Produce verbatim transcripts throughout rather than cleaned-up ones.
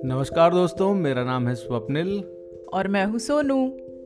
नमस्कार दोस्तों, मेरा नाम है स्वप्निल। और मैं हूँ सोनू।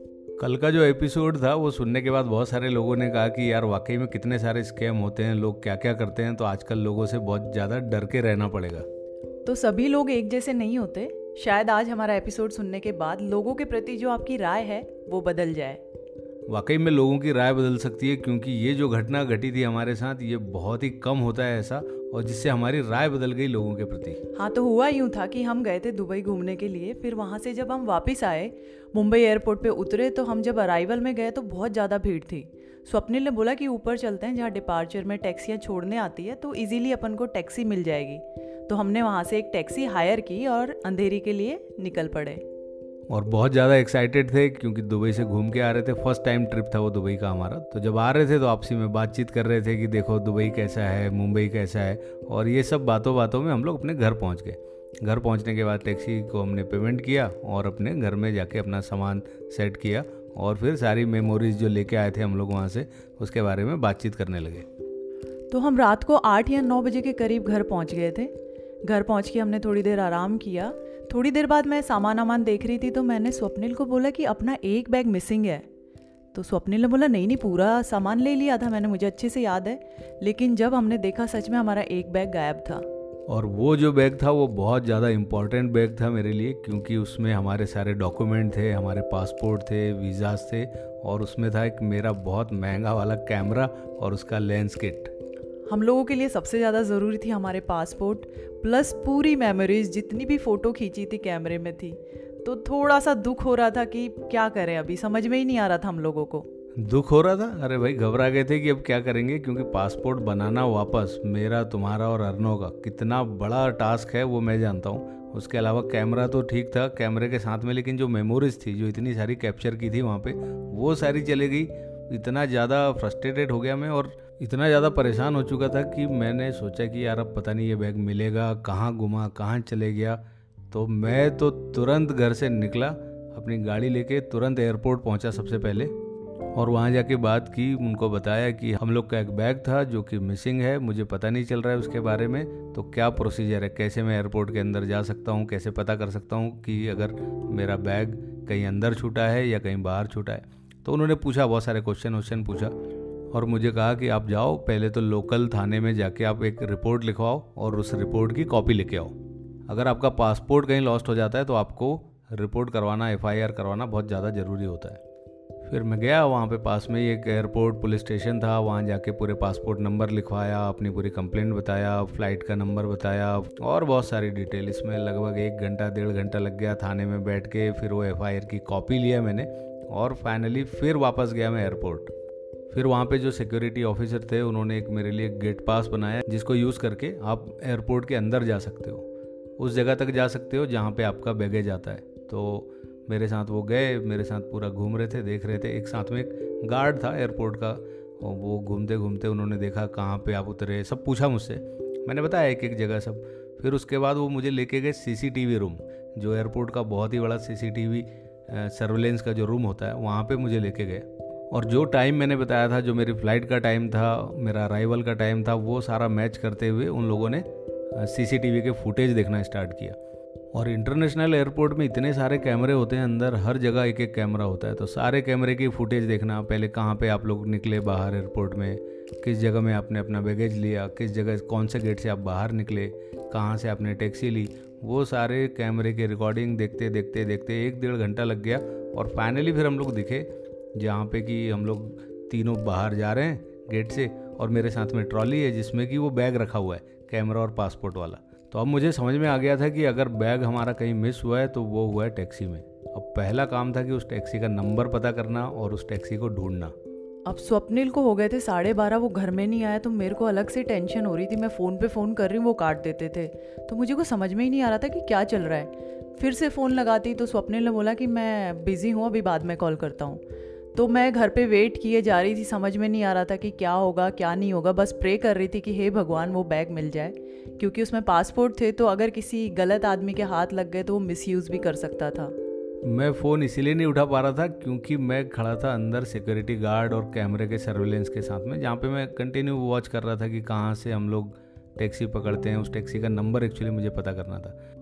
कल का जो एपिसोड था वो सुनने के बाद बहुत सारे लोगों ने कहा कि यार वाकई में कितने सारे स्कैम होते हैं, लोग क्या क्या करते हैं, तो आजकल लोगों से बहुत ज़्यादा डर के रहना पड़ेगा। तो सभी लोग एक जैसे नहीं होते। शायद आज हमारा एपिसोड सुनने के बाद लोगों के प्रति जो आपकी राय है वो बदल जाए। वाकई में लोगों की राय बदल सकती है, क्योंकि ये जो घटना घटी थी हमारे साथ, ये बहुत ही कम होता है ऐसा, और जिससे हमारी राय बदल गई लोगों के प्रति। हाँ, तो हुआ यूँ था कि हम गए थे दुबई घूमने के लिए। फिर वहाँ से जब हम वापस आए, मुंबई एयरपोर्ट पे उतरे, तो हम जब अराइवल में गए तो बहुत ज़्यादा भीड़ थी। स्वप्निल ने बोला कि ऊपर चलते हैं जहाँ डिपार्चर में टैक्सियाँ छोड़ने आती है, तो इजीली अपन को टैक्सी मिल जाएगी। तो हमने वहाँ से एक टैक्सी हायर की और अंधेरी के लिए निकल पड़े। और बहुत ज़्यादा एक्साइटेड थे क्योंकि दुबई से घूम के आ रहे थे। फर्स्ट टाइम ट्रिप था वो दुबई का हमारा। तो जब आ रहे थे तो आपसी में बातचीत कर रहे थे कि देखो दुबई कैसा है, मुंबई कैसा है, और ये सब बातों बातों में हम लोग अपने घर पहुंच गए। घर पहुंचने के बाद टैक्सी को हमने पेमेंट किया और अपने घर में जाके अपना सामान सेट किया, और फिर सारी मेमोरीज जो लेके आए थे हम लोग वहाँ से, उसके बारे में बातचीत करने लगे। तो हम रात को आठ या नौ बजे के करीब घर पहुँच गए थे। घर पहुँच के हमने थोड़ी देर आराम किया। थोड़ी देर बाद मैं सामान वामान देख रही थी, तो मैंने स्वप्निल को बोला कि अपना एक बैग मिसिंग है। तो स्वप्निल ने बोला नहीं नहीं, पूरा सामान ले लिया था मैंने, मुझे अच्छे से याद है। लेकिन जब हमने देखा, सच में हमारा एक बैग गायब था। और वो जो बैग था वो बहुत ज़्यादा इम्पॉर्टेंट बैग था मेरे लिए, क्योंकि उसमें हमारे सारे डॉक्यूमेंट थे, हमारे पासपोर्ट थे, वीज़ाज थे, और उसमें था एक मेरा बहुत महंगा वाला कैमरा और उसका लेंस किट। हम लोगों के लिए सबसे ज़्यादा ज़रूरी थी हमारे पासपोर्ट, प्लस पूरी मेमोरीज, जितनी भी फ़ोटो खींची थी कैमरे में थी। तो थोड़ा सा दुख हो रहा था कि क्या करें, अभी समझ में ही नहीं आ रहा था हम लोगों को। दुख हो रहा था, अरे भाई घबरा गए थे कि अब क्या करेंगे, क्योंकि पासपोर्ट बनाना वापस मेरा, तुम्हारा और अर्नो का कितना बड़ा टास्क है वो मैं जानता हूँ। उसके अलावा कैमरा तो ठीक था कैमरे के साथ में, लेकिन जो मेमोरीज थी, जो इतनी सारी कैप्चर की थी वहाँ पे, वो सारी चले गई। इतना ज़्यादा फ्रस्ट्रेटेड हो गया मैं, और इतना ज़्यादा परेशान हो चुका था कि मैंने सोचा कि यार अब पता नहीं ये बैग मिलेगा कहाँ, गुमा कहाँ चले गया। तो मैं तो तुरंत घर से निकला, अपनी गाड़ी लेके तुरंत एयरपोर्ट पहुँचा सबसे पहले, और वहाँ जाके बात की, उनको बताया कि हम लोग का एक बैग था जो कि मिसिंग है, मुझे पता नहीं चल रहा है उसके बारे में, तो क्या प्रोसीजर है, कैसे मैं एयरपोर्ट के अंदर जा सकता हूँ, कैसे पता कर सकता हूँ कि अगर मेरा बैग कहीं अंदर छूटा है या कहीं बाहर छूटा है। तो उन्होंने पूछा, बहुत सारे क्वेश्चन क्वेश्चन पूछा, और मुझे कहा कि आप जाओ पहले तो लोकल थाने में जाके आप एक रिपोर्ट लिखवाओ और उस रिपोर्ट की कॉपी लेके आओ। अगर आपका पासपोर्ट कहीं लॉस्ट हो जाता है तो आपको रिपोर्ट करवाना, एफ आई आर करवाना बहुत ज़्यादा ज़रूरी होता है। फिर मैं गया, वहाँ पे पास में ही एक एयरपोर्ट पुलिस स्टेशन था, वहाँ जाके पूरे पासपोर्ट नंबर लिखवाया, अपनी पूरी कंप्लेंट बताया, फ़्लाइट का नंबर बताया, और बहुत सारी डिटेल। इसमें लगभग एक घंटा डेढ़ घंटा लग गया थाने में बैठ के। फिर वो एफ आई आर की कॉपी लिया मैंने, और फाइनली फिर वापस गया मैं एयरपोर्ट। फिर वहाँ पे जो सिक्योरिटी ऑफिसर थे, उन्होंने एक मेरे लिए गेट पास बनाया, जिसको यूज़ करके आप एयरपोर्ट के अंदर जा सकते हो, उस जगह तक जा सकते हो जहाँ पे आपका बैगेज आता है। तो मेरे साथ वो गए, मेरे साथ पूरा घूम रहे थे, देख रहे थे। एक साथ में एक गार्ड था एयरपोर्ट का, और वो घूमते घूमते उन्होंने देखा कहाँ पे आप उतरे, सब पूछा मुझसे, मैंने बताया एक एक जगह सब। फिर उसके बाद वो मुझे लेके गए C C T V room, जो एयरपोर्ट का बहुत ही बड़ा C C T V surveillance का जो रूम होता है, वहाँ पे मुझे लेके गए। और जो टाइम मैंने बताया था, जो मेरी फ़्लाइट का टाइम था, मेरा अराइवल का टाइम था, वो सारा मैच करते हुए उन लोगों ने सीसीटीवी के फुटेज देखना स्टार्ट किया। और इंटरनेशनल एयरपोर्ट में इतने सारे कैमरे होते हैं अंदर, हर जगह एक एक कैमरा होता है, तो सारे कैमरे की फुटेज देखना, पहले कहाँ पे आप लोग निकले बाहर एयरपोर्ट में, किस जगह में आपने अपना बैगेज लिया, किस जगह कौन से गेट से आप बाहर निकले, कहाँ से आपने टैक्सी ली, वो सारे कैमरे की रिकॉर्डिंग देखते देखते देखते एक डेढ़ घंटा लग गया। और फाइनली फिर हम लोग दिखे जहाँ पे कि हम लोग तीनों बाहर जा रहे हैं गेट से, और मेरे साथ में ट्रॉली है जिसमें कि वो बैग रखा हुआ है, कैमरा और पासपोर्ट वाला। तो अब मुझे समझ में आ गया था कि अगर बैग हमारा कहीं मिस हुआ है तो वो हुआ है टैक्सी में। अब पहला काम था कि उस टैक्सी का नंबर पता करना और उस टैक्सी को ढूंढना। अब स्वप्निल को हो गए थे साढ़े बारह, वो घर में नहीं आया, तो मेरे को अलग से टेंशन हो रही थी। मैं फ़ोन पे फ़ोन कर रही हूँ, वो काट देते थे, तो मुझे को समझ में ही नहीं आ रहा था कि क्या चल रहा है। फिर से फ़ोन लगाती तो स्वप्निल ने बोला कि मैं बिज़ी हूँ, अभी बाद में कॉल करता हूँ। तो मैं घर पे वेट किए जा रही थी, समझ में नहीं आ रहा था कि क्या होगा क्या नहीं होगा। बस प्रे कर रही थी कि हे भगवान वो बैग मिल जाए, क्योंकि उसमें पासपोर्ट थे, तो अगर किसी गलत आदमी के हाथ लग गए तो वो मिसयूज़ भी कर सकता था। मैं फ़ोन इसीलिए नहीं उठा पा रहा था क्योंकि मैं खड़ा था अंदर सिक्योरिटी गार्ड और कैमरे के सर्वेलेंस के साथ में, जहाँ पे मैं कंटिन्यू वॉच कर रहा था कि कहाँ से हम लोग टैक्सी पकड़ते हैं। उस टैक्सी का नंबर एक्चुअली मुझे पता करना था।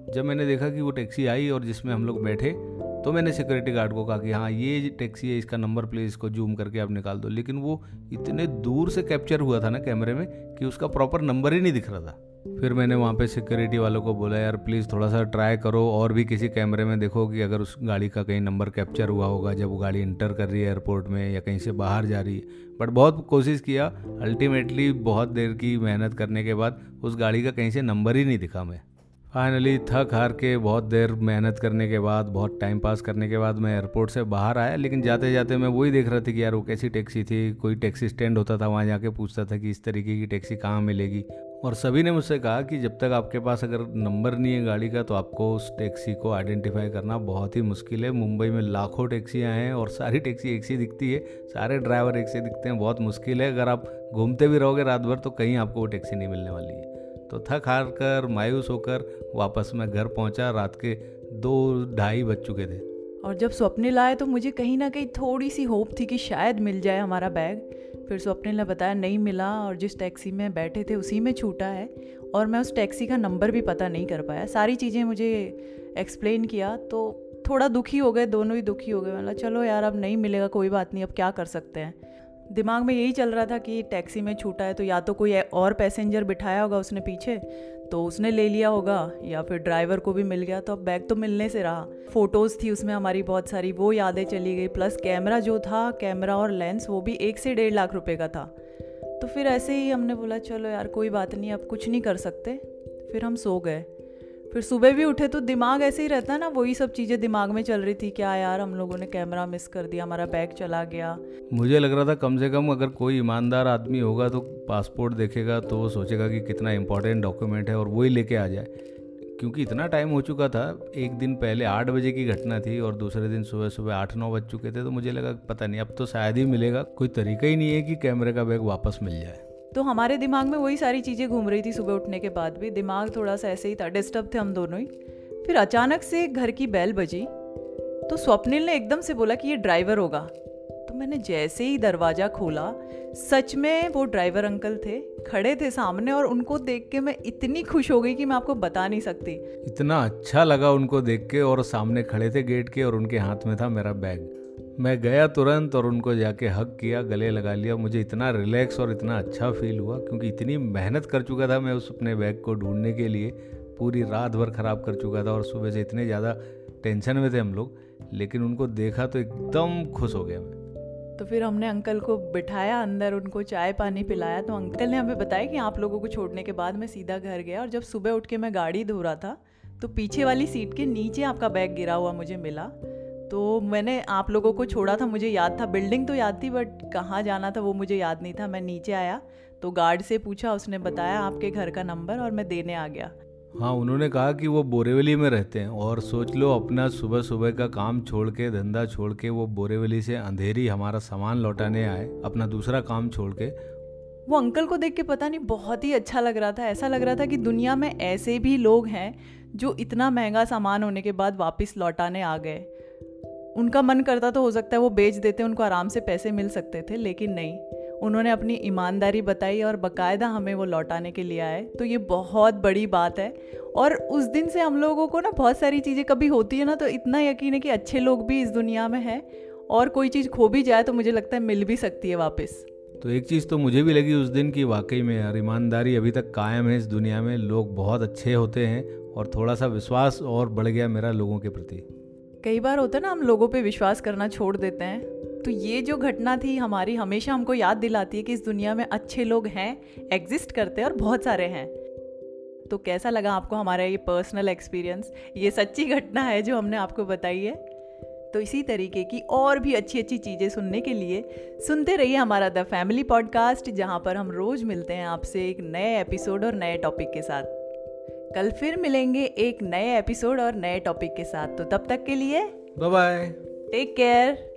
जब मैंने देखा कि वो टैक्सी आई और जिसमें हम लोग बैठे, तो मैंने सिक्योरिटी गार्ड को कहा कि हाँ ये टैक्सी है, इसका नंबर प्लीज़ इसको जूम करके आप निकाल दो। लेकिन वो इतने दूर से कैप्चर हुआ था ना कैमरे में कि उसका प्रॉपर नंबर ही नहीं दिख रहा था। फिर मैंने वहाँ पे सिक्योरिटी वालों को बोला यार प्लीज़ थोड़ा सा ट्राई करो और भी किसी कैमरे में देखो कि अगर उस गाड़ी का कहीं नंबर कैप्चर हुआ होगा जब वो गाड़ी इंटर कर रही है एयरपोर्ट में या कहीं से बाहर जा रही है। बट बहुत कोशिश किया, अल्टीमेटली बहुत देर की मेहनत करने के बाद उस गाड़ी का कहीं से नंबर ही नहीं दिखा। मैं फाइनली थक हार के बहुत देर मेहनत करने के बाद, बहुत टाइम पास करने के बाद मैं एयरपोर्ट से बाहर आया। लेकिन जाते जाते मैं वही देख रहा था कि यार वो कैसी टैक्सी थी। कोई टैक्सी स्टैंड होता था, वहाँ जाके पूछता था कि इस तरीके की टैक्सी कहाँ मिलेगी। और सभी ने मुझसे कहा कि जब तक आपके पास अगर नंबर नहीं है गाड़ी का तो आपको उस टैक्सी को आइडेंटिफाई करना बहुत ही मुश्किल है। मुंबई में लाखों टैक्सियाँ हैं और सारी टैक्सी एक सी दिखती है, सारे ड्राइवर एक से दिखते हैं, बहुत मुश्किल है। अगर आप घूमते भी रहोगे रात भर तो कहीं आपको वो टैक्सी नहीं मिलने वाली है। तो थक हार कर, मायूस होकर वापस मैं घर पहुंचा। रात के दो ढाई बज चुके थे। और जब स्वप्निल आए तो मुझे कहीं ना कहीं थोड़ी सी होप थी कि शायद मिल जाए हमारा बैग। फिर स्वप्निल ने बताया नहीं मिला और जिस टैक्सी में बैठे थे उसी में छूटा है। और मैं उस टैक्सी का नंबर भी पता नहीं कर पाया। सारी चीज़ें मुझे एक्सप्लेन किया तो थोड़ा दुखी हो गए, दोनों ही दुखी हो गए। मतलब चलो यार अब नहीं मिलेगा, कोई बात नहीं, अब क्या कर सकते हैं। दिमाग में यही चल रहा था कि टैक्सी में छूटा है तो या तो कोई और पैसेंजर बिठाया होगा उसने पीछे तो उसने ले लिया होगा, या फिर ड्राइवर को भी मिल गया। तो अब बैग तो मिलने से रहा। फ़ोटोज़ थी उसमें हमारी बहुत सारी, वो यादें चली गई। प्लस कैमरा जो था, कैमरा और लेंस, वो भी एक से डेढ़ लाख रुपए का था। तो फिर ऐसे ही हमने बोला चलो यार कोई बात नहीं, अब कुछ नहीं कर सकते। फिर हम सो गए। फिर सुबह भी उठे तो दिमाग ऐसे ही रहता है ना, वही सब चीज़ें दिमाग में चल रही थी। क्या यार हम लोगों ने कैमरा मिस कर दिया, हमारा बैग चला गया। मुझे लग रहा था कम से कम अगर कोई ईमानदार आदमी होगा तो पासपोर्ट देखेगा तो वो सोचेगा कि कितना इंपॉर्टेंट डॉक्यूमेंट है और वही लेके आ जाए। क्योंकि इतना टाइम हो चुका था, एक दिन पहले आठ बजे की घटना थी और दूसरे दिन सुबह सुबह आठ नौ बज चुके थे। तो मुझे लगा पता नहीं अब तो शायद ही मिलेगा, कोई तरीका ही नहीं है कि कैमरे का बैग वापस मिल जाए। तो हमारे दिमाग में वही सारी चीज़ें घूम रही थी। सुबह उठने के बाद भी दिमाग थोड़ा सा ऐसे ही था, डिस्टर्ब थे हम दोनों ही। फिर अचानक से घर की बेल बजी तो स्वप्निल ने एकदम से बोला कि ये ड्राइवर होगा। तो मैंने जैसे ही दरवाज़ा खोला, सच में वो ड्राइवर अंकल थे, खड़े थे सामने। और उनको देख के मैं इतनी खुश हो गई कि मैं आपको बता नहीं सकती। इतना अच्छा लगा उनको देख के, और सामने खड़े थे गेट के और उनके हाथ में था मेरा बैग। मैं गया तुरंत और उनको जाके हग किया, गले लगा लिया। मुझे इतना रिलैक्स और इतना अच्छा फील हुआ क्योंकि इतनी मेहनत कर चुका था मैं उस अपने बैग को ढूंढने के लिए। पूरी रात भर ख़राब कर चुका था और सुबह से इतने ज़्यादा टेंशन में थे हम लोग। लेकिन उनको देखा तो एकदम खुश हो गया मैं। तो फिर हमने अंकल को बिठाया अंदर, उनको चाय पानी पिलाया। तो अंकल ने हमें बताया कि आप लोगों को छोड़ने के बाद मैं सीधा घर गया। और जब सुबह उठ के मैं गाड़ी धो रहा था तो पीछे वाली सीट के नीचे आपका बैग गिरा हुआ मुझे मिला। तो मैंने आप लोगों को छोड़ा था, मुझे याद था, बिल्डिंग तो याद थी बट कहाँ जाना था वो मुझे याद नहीं था। मैं नीचे आया तो गार्ड से पूछा, उसने बताया आपके घर का नंबर और मैं देने आ गया। हाँ, उन्होंने कहा कि वो बोरीवली में रहते हैं। और सोच लो, अपना सुबह सुबह का काम छोड़ के, धंधा छोड़ के वो बोरीवली से अंधेरी हमारा सामान लौटाने आए, अपना दूसरा काम छोड़ के। वो अंकल को देख के पता नहीं बहुत ही अच्छा लग रहा था। ऐसा लग रहा था कि दुनिया में ऐसे भी लोग हैं जो इतना महंगा सामान होने के बाद वापस लौटाने आ गए। उनका मन करता तो हो सकता है वो बेच देते, उनको आराम से पैसे मिल सकते थे, लेकिन नहीं, उन्होंने अपनी ईमानदारी बताई और बाकायदा हमें वो लौटाने के लिए आए। तो ये बहुत बड़ी बात है। और उस दिन से हम लोगों को ना बहुत सारी चीज़ें कभी होती है ना तो इतना यकीन है कि अच्छे लोग भी इस दुनिया में हैं, और कोई चीज़ खो भी जाए तो मुझे लगता है मिल भी सकती है वापस। तो एक चीज़ तो मुझे भी लगी उस दिन की, वाकई में यार ईमानदारी अभी तक कायम है इस दुनिया में। लोग बहुत अच्छे होते हैं और थोड़ा सा विश्वास और बढ़ गया मेरा लोगों के प्रति। कई बार होता है ना हम लोगों पे विश्वास करना छोड़ देते हैं। तो ये जो घटना थी हमारी हमेशा हमको याद दिलाती है कि इस दुनिया में अच्छे लोग हैं, एग्जिस्ट करते हैं और बहुत सारे हैं। तो कैसा लगा आपको हमारा ये पर्सनल एक्सपीरियंस? ये सच्ची घटना है जो हमने आपको बताई है। तो इसी तरीके की और भी अच्छी अच्छी चीज़ें सुनने के लिए सुनते रहिए हमारा द फैमिली पॉडकास्ट, जहाँ पर हम रोज़ मिलते हैं आपसे एक नए एपिसोड और नए टॉपिक के साथ। कल फिर मिलेंगे एक नए एपिसोड और नए टॉपिक के साथ। तो तब तक के लिए बाय बाय, टेक केयर।